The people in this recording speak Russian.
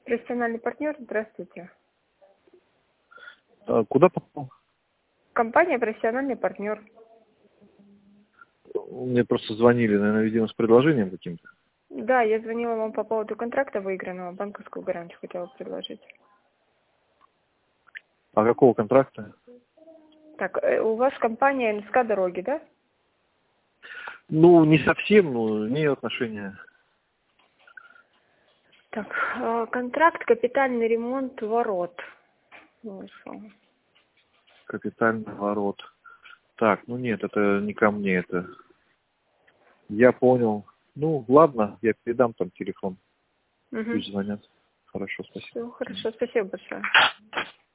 Профессиональный партнер, здравствуйте. Куда попал? Компания «Профессиональный партнер». Мне просто звонили, наверное, видимо, с предложением каким-то. Да, я звонила вам по поводу контракта выигранного, банковскую гарантию хотела предложить. А какого контракта? Так, у вас компания НСК «Дороги», да? Ну, не совсем, но имею отношение. Так, контракт «Капитальный ремонт ворот». Вышел. Капитальный ворот. Так, ну нет, это не ко мне, это... Я понял. Ну, ладно, я передам там телефон. Угу. Пусть звонят. Хорошо, спасибо. Все, хорошо, спасибо большое.